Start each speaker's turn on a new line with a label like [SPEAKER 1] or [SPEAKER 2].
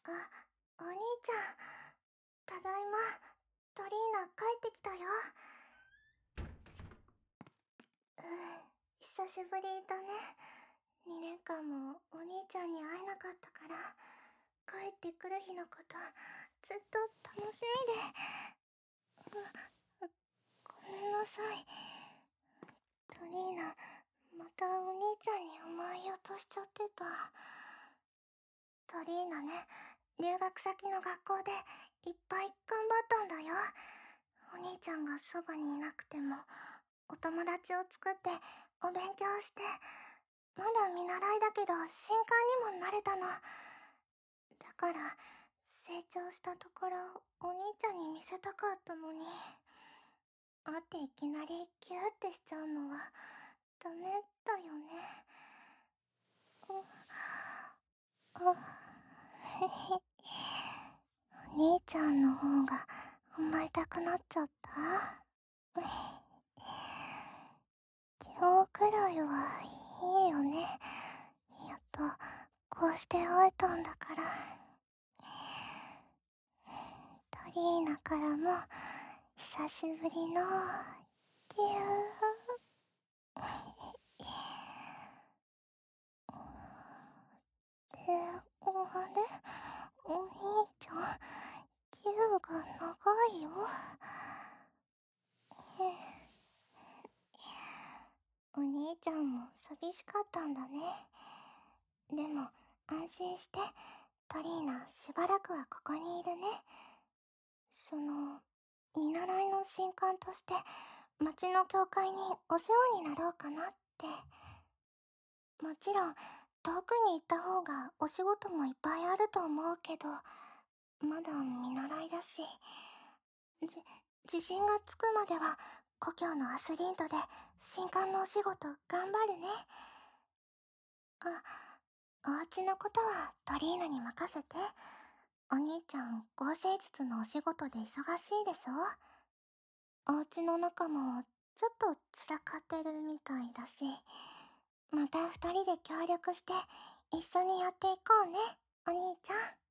[SPEAKER 1] あ、お兄ちゃん、ただいま。トリーナ帰ってきたよ。久しぶりだね。2年間もお兄ちゃんに会えなかったから、帰ってくる日のことずっと楽しみで。ごめんなさい。トリーナ、またお兄ちゃんに甘い音しちゃってた。トリーナね、留学先の学校でいっぱい頑張ったんだよ。お兄ちゃんがそばにいなくてもお友達を作ってお勉強して、まだ見習いだけど新官にもなれたの。だから成長したところお兄ちゃんに見せたかったのに、会っていきなりギューってしちゃうのはダメだよね。あ、へへ。お兄ちゃんの方が甘えたくなっちゃった。今日くらいはいいよね。やっとこうして会えたんだから。トリーナからも久しぶりのぎゅー。で、あれ、お兄ちゃん、ぎゅーが長いよ。お兄ちゃんも寂しかったんだね。でも安心して、トリーナしばらくはここにいるね。見習いの新官として町の教会にお世話になろうかなって。もちろん遠くに行った方がお仕事もいっぱいあると思うけど、まだ見習いだし、自信がつくまでは故郷のアスリートで新官のお仕事頑張るね。お家のことはトリーナに任せて。お兄ちゃん合成術のお仕事で忙しいでしょ。お家の中もちょっと散らかってるみたいだし、また二人で協力して一緒にやっていこうね、お兄ちゃん。